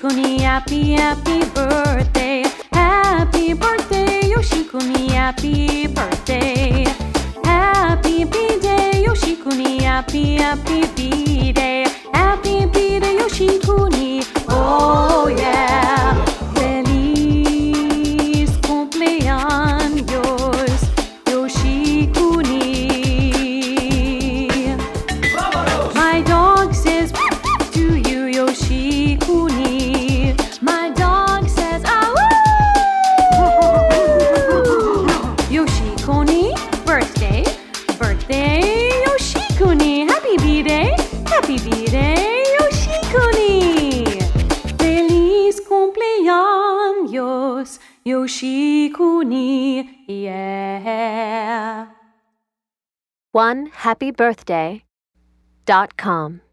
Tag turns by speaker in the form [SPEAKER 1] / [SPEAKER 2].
[SPEAKER 1] Yoshiko-ni, happy, happy birthday. Happy birthday, Yoshiko-ni, happy birthday. Happy B-day, Yoshiko-ni, happy, happy B-day. Happy B-day, Yoshiko-ni, oh yeah. Feliz cumpleaños, Yoshiko-ni. My dog says to you, Yoshiko-ni. My dog says, ah Yoshiko-ni, birthday, birthday, Yoshiko-ni. Happy B-day, happy B-day, Yoshiko-ni. Feliz cumpleaños, Yoshiko-ni, yeah.
[SPEAKER 2] OneHappyBirthday.com